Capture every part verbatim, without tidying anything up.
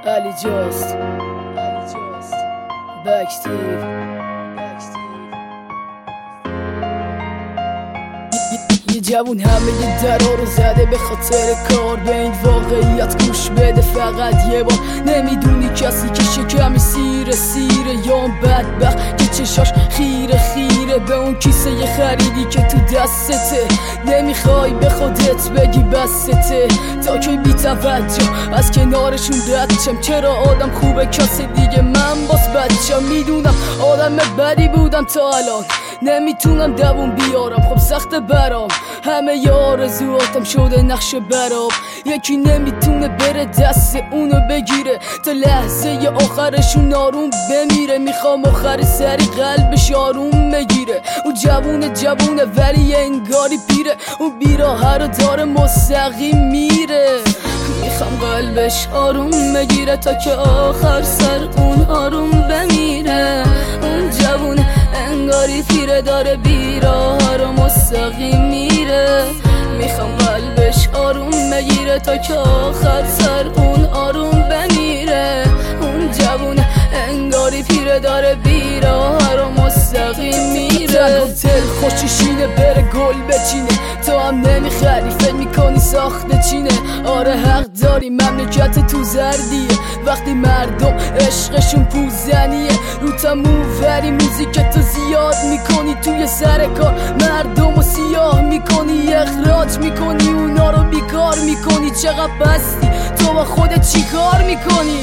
علی جاست بکستیو یه جوون همه درا رو زده به خاطر کار، به این واقعیت گوش بده فقط یه بار. نمیدونی کسی که شکمی سیره سیره، یا اون بدبخت که چشاش خیره خیره به اون کیسه یه خریدی که تو دستته. نمیخوای به خودت بگی بسته، تا که بی توجه از کنارشون ردشم. چرا آدم خوبه کسی دیگه، من باز بچم. میدونم آدم بدی بودم تا الان، نمیتونم دوون بیارم، خب سخت برام. همه ی آرزوهاتم شده نقشه برام. یکی نمیتونه بره دست اونو بگیره تا لحظه ی آخرشون آروم بمیره. میخوام آخر سری قلبش آروم بگیره. اون جوونه جوونه ولی انگاری پیره، اون بیراهه رو داره مستقیم میره. میخوام قلبش آروم بگیره تا که آخر سر اون آروم بمیره. اون جوونه انگاری پیره داره بیراه رو مستقیم میره. میخوام قلبش آروم بگیره تا که آخر سر اون آروم بمیره. اون جوونه انگاری پیره داره بیراه رو مستقیم میره. دل خوششینه بره گل بچینه، تو هم نمیخری فکر میکنی ساخته چینه. آره حق داری مملکت تو زردیه، وقتی مردم عشقشون پوزنیه. رو تمووری موزیک تو زیاد میکنی، توی سر کار مردم رو سیاه میکنی. اخراج میکنی اونا رو بیکار میکنی. چقدر بستی تو با خودت چی کار میکنی؟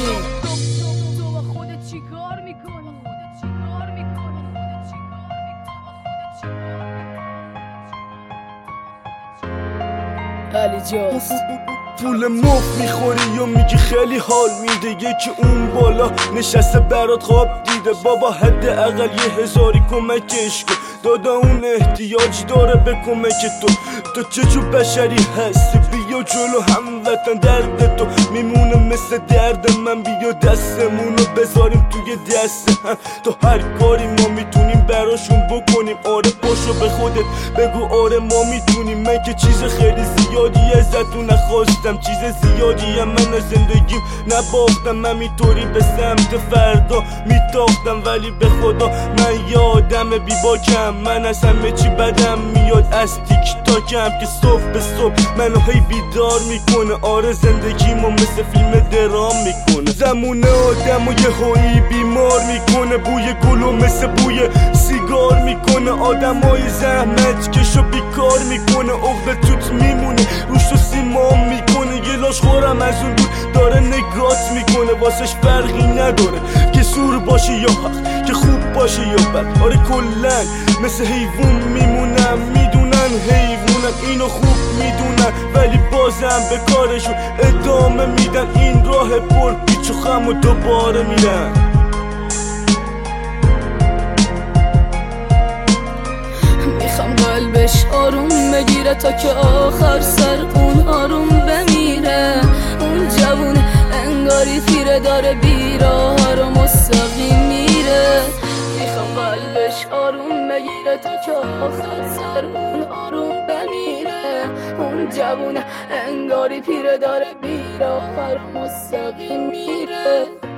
علی جاست پول مفت میخوری یا میگی خیلی حال میده. یکی اون بالا نشسته برات خواب دیده. بابا حداقل یه هزاری کمکش کن، دادا اون احتیاج داره به کمک تو. تو چجور بشری هستی؟ بیا جلو هموطن، درد تو میمونه مثل درد من. بیا دستمونو بذاریم توی دست هم، تو هر کاری ما میتونیم براشون بکنیم. آره باشو به خودت بگو آره ما میتونیم. من که چیز خیلی زیادی ازتون نخواستم، چیز زیادی هم من از زندگیم نباختم. همینطوری به سمت فردا میتاختم، ولی به خدا من یادم بی باکم. من از همه چی بدم میاد، از تیک تاکم که صبح به صبح منو هی بیدار میکنه. آره زندگیمو مثل فیلم درام میکنه. زمونه آدمو یه هایی بیمار میکنه، بوی گلو مثل بوی سیگار میکنه. آدمای زحمت کشو بیکار میکنه، عقد توت میمونه روش تو سیمام میکنه. یه لاش خورم از اون دور داره نگات میکنه، واسش فرقی نداره که سور باشه یا حق، که خوب باشه یا بد. آره کلن مثل حیوون میمونم، میدونن حیوونم اینو خوب میدونن، ولی بازم به کارشون ادامه میدن. این راه پر پیچ و خم و دوباره میرن. میخوام قلبش آروم بگیره تا که آخر سر اون آروم بمیره. اون جوون انگاری پیره داره بیراه رو مستقیم میره. میخوام قلبش آروم بگیره تا که آخر سر اون آروم بمیره. اون جوون انگاری پیره داره بیراه رو مستقیم میره.